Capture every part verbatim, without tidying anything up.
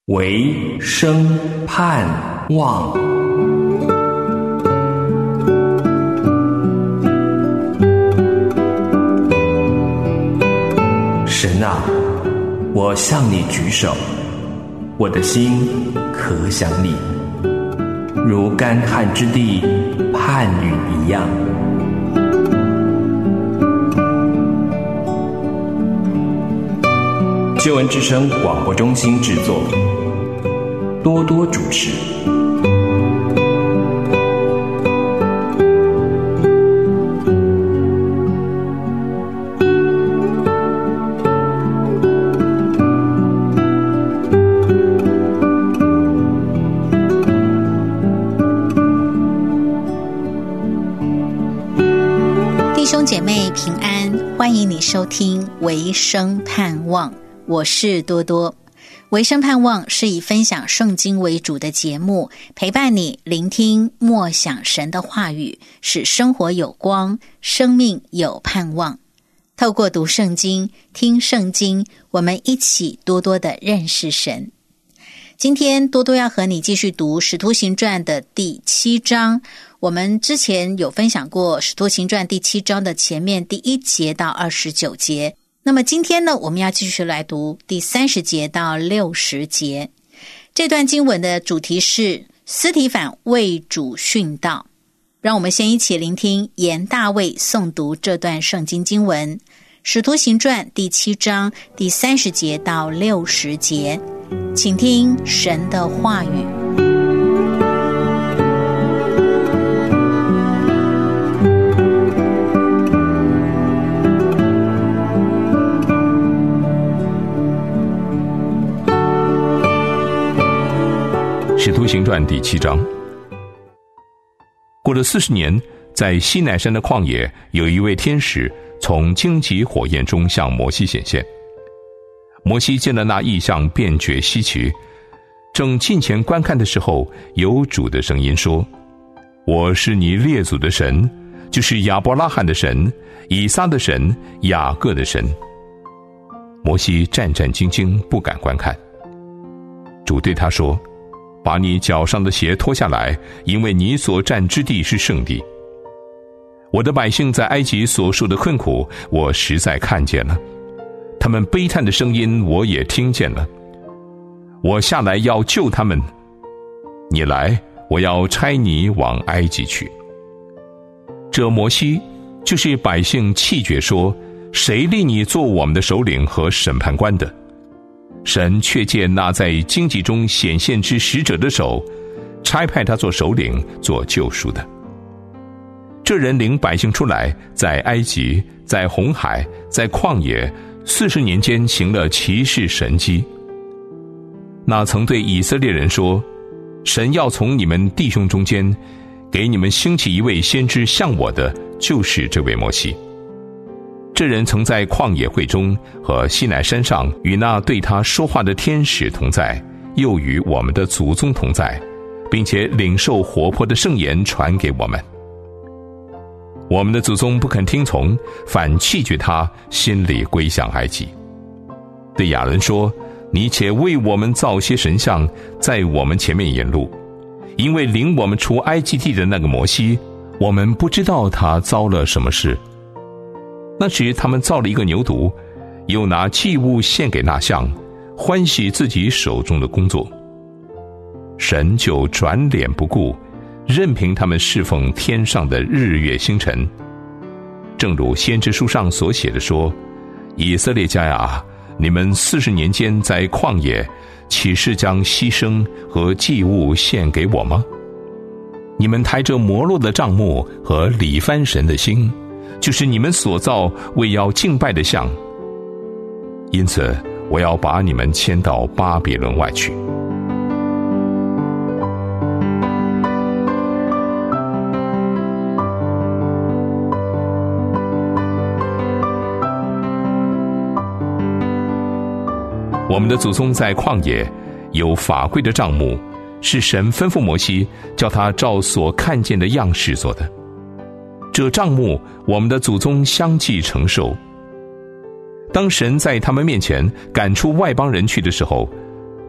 唯生盼望。神啊，我向你举手，我的心可想你，如干旱之地盼雨一样。救恩之声广播中心制作，多多主持。 弟兄姐妹平安，欢迎你收听唯生盼望，我是多多。唯生盼望是以分享圣经为主的节目，陪伴你聆听默想神的话语，使生活有光，生命有盼望。透过读圣经、听圣经，我们一起多多的认识神。今天多多要和你继续读《使徒行传》的第七章。我们之前有分享过《使徒行传》第七章的前面第一节到二十九节。那么今天呢，我们要继续来读第三十节到六十节。这段经文的主题是司提反为主殉道。让我们先一起聆听严大卫诵读这段圣经经文，《使徒行传》第七章第三十节到六十节。请听神的话语。 使徒行传第七章。过了四十年，在西乃山的旷野，有一位天使从荆棘火焰中向摩西显现。摩西见了那异象，便觉稀奇，正近前观看的时候，有主的声音说：我是你列祖的神，就是亚伯拉罕的神，以撒的神，雅各的神。摩西战战兢兢，不敢观看。主对他说：把你脚上的鞋脱下来，因为你所站之地是圣地。我的百姓在埃及所受的困苦，我实在看见了，他们悲叹的声音我也听见了。我下来要救他们，你来，我要差你往埃及去。这摩西就是百姓气绝说：谁立你做我们的首领和审判官的？神却借那在荆棘中显现之使者的手，差派他做首领，做救赎的。这人领百姓出来，在埃及，在红海，在旷野，四十年间行了奇事神迹。那曾对以色列人说：神要从你们弟兄中间给你们兴起一位先知像我的，就是这位摩西。这人曾在旷野会中和西乃山上与那对他说话的天使同在，又与我们的祖宗同在，并且领受活泼的圣言传给我们。我们的祖宗不肯听从，反弃绝他，心里归向埃及。对亚伦说：你且为我们造些神像，在我们前面引路，因为领我们出埃及地的那个摩西，我们不知道他遭了什么事。那时他们造了一个牛犊，又拿祭物献给那像，欢喜自己手中的工作。神就转脸不顾，任凭他们侍奉天上的日月星辰。正如先知书上所写的说：以色列家呀，你们四十年间在旷野，岂是将牺牲和祭物献给我吗？你们抬着摩洛的帐幕和里番神的星，就是你们所造为要敬拜的像。因此我要把你们迁到巴比伦外去。我们的祖宗在旷野有法柜的帐幕，是神吩咐摩西叫他照所看见的样式做的。这帐幕我们的祖宗相继承受。当神在他们面前赶出外邦人去的时候，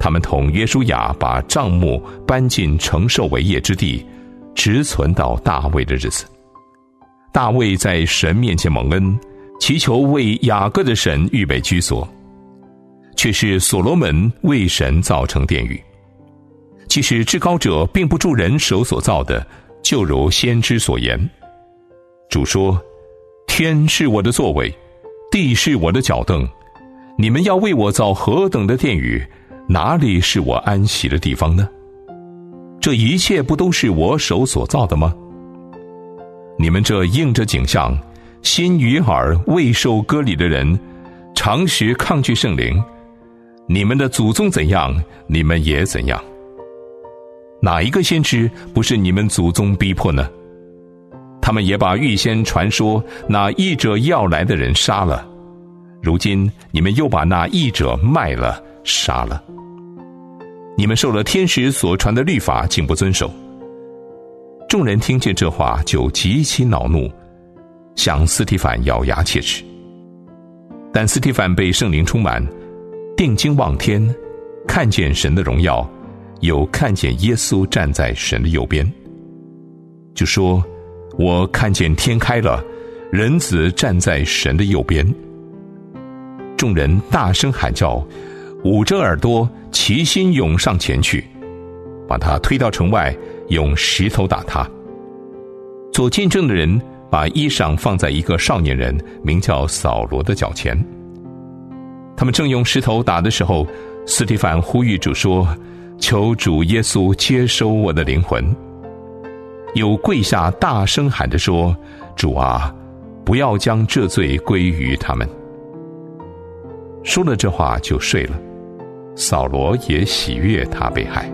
他们同约书亚把帐幕搬进承受为业之地，直存到大卫的日子。大卫在神面前蒙恩，祈求为雅各的神预备居所，却是所罗门为神造成殿宇。其实至高者并不住人手所造的，就如先知所言，主说：天是我的座位，地是我的脚凳，你们要为我造何等的殿宇，哪里是我安息的地方呢？这一切不都是我手所造的吗？你们这应着景象，心与耳未受割礼的人，常时抗拒圣灵，你们的祖宗怎样，你们也怎样。哪一个先知不是你们祖宗逼迫呢？他们也把预先传说那义者要来的人杀了，如今你们又把那义者卖了杀了。你们受了天使所传的律法，竟不遵守。众人听见这话，就极其恼怒，向司提反咬牙切齿。但司提反被圣灵充满，定睛望天，看见神的荣耀，有看见耶稣站在神的右边，就说：我看见天开了，人子站在神的右边。众人大声喊叫，捂着耳朵，齐心涌上前去，把他推到城外，用石头打他。做见证的人把衣裳放在一个少年人名叫扫罗的脚前。他们正用石头打的时候，司提反呼吁主说：求主耶稣接收我的灵魂。又跪下大声喊着说：主啊，不要将这罪归于他们。说了这话就睡了。扫罗也喜悦他被害。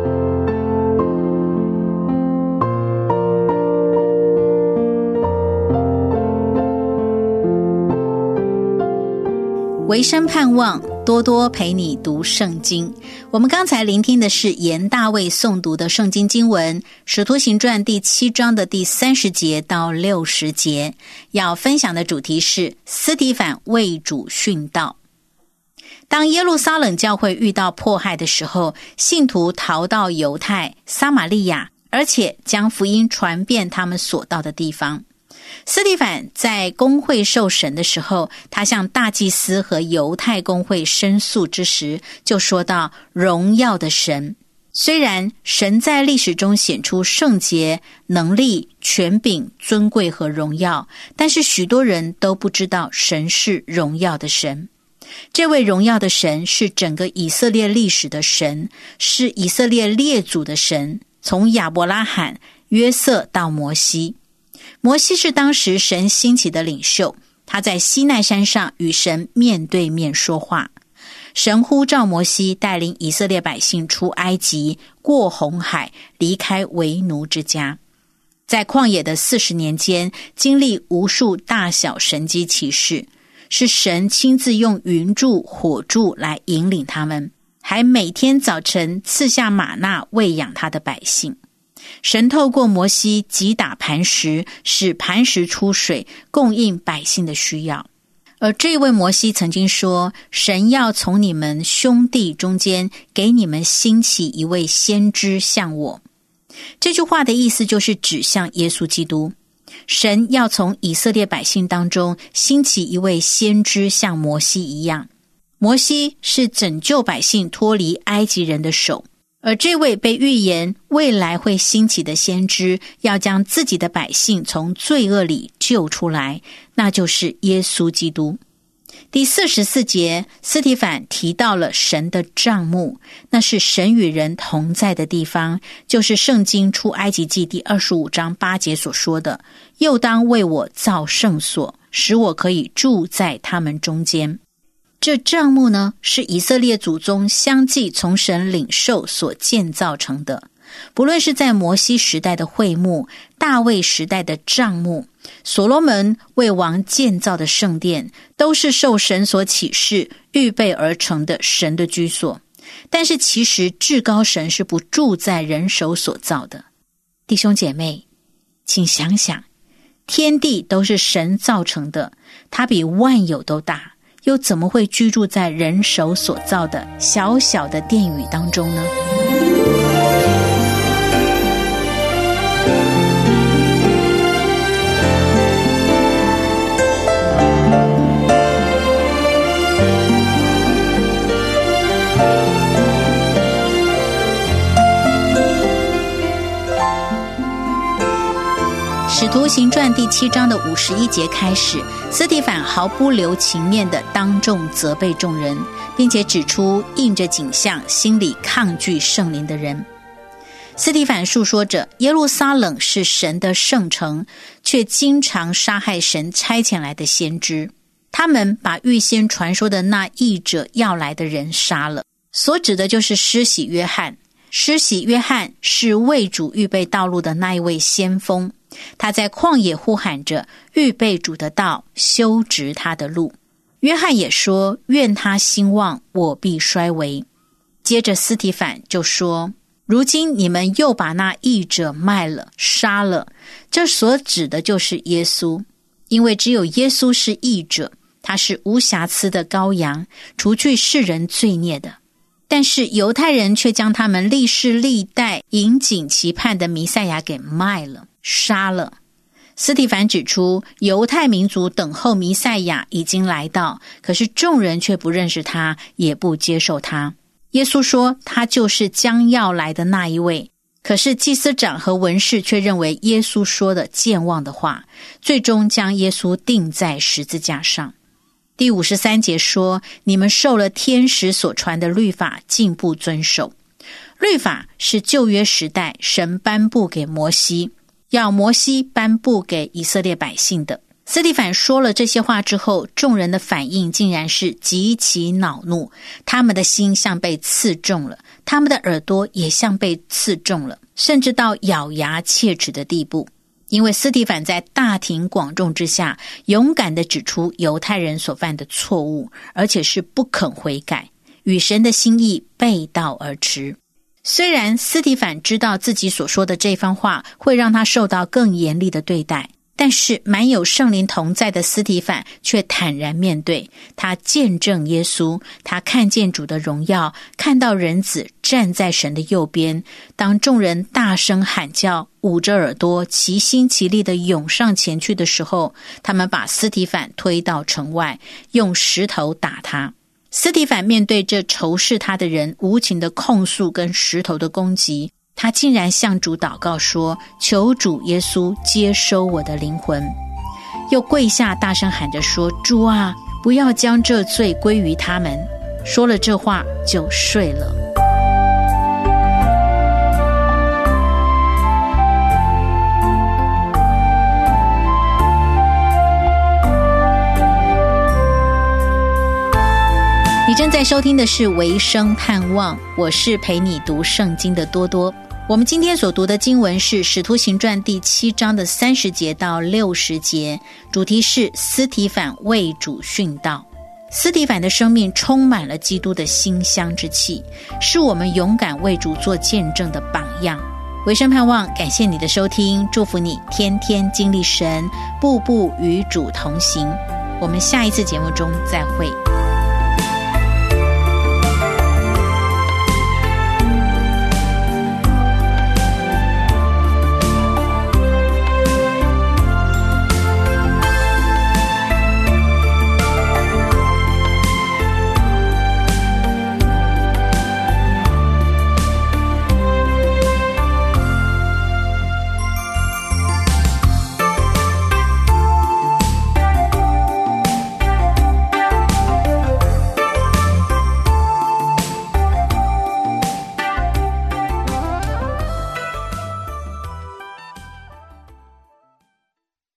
维生盼望多多陪你读圣经。我们刚才聆听的是严大卫诵读的圣经经文，使徒行传第七章的第三十节到六十节。要分享的主题是司提反为主殉道。当耶路撒冷教会遇到迫害的时候，信徒逃到犹太、撒玛利亚，而且将福音传遍他们所到的地方。司提反在公会受审的时候，他向大祭司和犹太公会申诉之时，就说到荣耀的神。虽然神在历史中显出圣洁、能力、权柄、尊贵和荣耀，但是许多人都不知道神是荣耀的神。这位荣耀的神是整个以色列历史的神，是以色列列祖的神，从亚伯拉罕、约瑟到摩西。摩西是当时神兴起的领袖，他在西奈山上与神面对面说话。神呼召摩西带领以色列百姓出埃及，过红海，离开为奴之家。在旷野的四十年间，经历无数大小神迹奇事，是神亲自用云柱、火柱来引领他们，还每天早晨赐下玛纳喂养他的百姓。神透过摩西击打磐石，使磐石出水，供应百姓的需要。而这位摩西曾经说，神要从你们兄弟中间给你们兴起一位先知像我。这句话的意思就是指向耶稣基督，神要从以色列百姓当中兴起一位先知像摩西一样。摩西是拯救百姓脱离埃及人的手，而这位被预言未来会兴起的先知，要将自己的百姓从罪恶里救出来，那就是耶稣基督。第四十四节，司提反提到了神的帐幕，那是神与人同在的地方，就是圣经出埃及记第二十五章八节所说的，又当为我造圣所，使我可以住在他们中间。这帐幕呢，是以色列祖宗相继从神领受所建造成的。不论是在摩西时代的会幕、大卫时代的帐幕、所罗门为王建造的圣殿，都是受神所启示预备而成的神的居所。但是其实至高神是不住在人手所造的。弟兄姐妹，请想想，天地都是神造成的，它比万有都大， 又怎么会居住在人手所造的小小的殿宇当中呢？使徒行传第七章的五十一节开始，司提反毫不留情面地当众责备众人，并且指出印着景象心里抗拒圣灵的人。司提反述说着耶路撒冷是神的圣城，却经常杀害神差遣来的先知。他们把预先传说的那译者要来的人杀了，所指的就是施洗约翰。施洗约翰是为主预备道路的那一位先锋，他在旷野呼喊着预备主的道，修直他的路。约翰也说，愿他兴旺，我必衰微。接着司提反就说，如今你们又把那义者卖了，杀了，这所指的就是耶稣，因为只有耶稣是义者，他是无瑕疵的羔羊，除去世人罪孽的。但是犹太人却将他们历世历代引颈期盼的弥赛亚给卖了，杀了。司提反指出，犹太民族等候弥赛亚已经来到，可是众人却不认识他，也不接受他。耶稣说他就是将要来的那一位，可是祭司长和文士却认为耶稣说的健忘的话，最终将耶稣钉在十字架上。第五十三节说，你们受了天使所传的律法，竟不遵守。律法是旧约时代神颁布给摩西，要摩西颁布给以色列百姓的。司提反说了这些话之后，众人的反应竟然是极其恼怒，他们的心像被刺中了，他们的耳朵也像被刺中了，甚至到咬牙切齿的地步。因为司提反在大庭广众之下勇敢地指出犹太人所犯的错误，而且是不肯悔改，与神的心意背道而驰。虽然司提反知道自己所说的这番话会让他受到更严厉的对待，但是满有圣灵同在的司提反却坦然面对，他见证耶稣，他看见主的荣耀，看到人子站在神的右边。当众人大声喊叫，捂着耳朵齐心齐力地涌上前去的时候，他们把司提反推到城外，用石头打他。司提反面对这仇视他的人无情的控诉跟石头的攻击，他竟然向主祷告说，求主耶稣接收我的灵魂，又跪下大声喊着说，主啊，不要将这罪归于他们。说了这话就睡了。你正在收听的是维生盼望，我是陪你读圣经的多多。我们今天所读的经文是使徒行传第七章的三十节到六十节，主题是司提反为主殉道。司提反的生命充满了基督的馨香之气，是我们勇敢为主做见证的榜样。维生盼望感谢你的收听，祝福你天天经历神，步步与主同行。我们下一次节目中再会。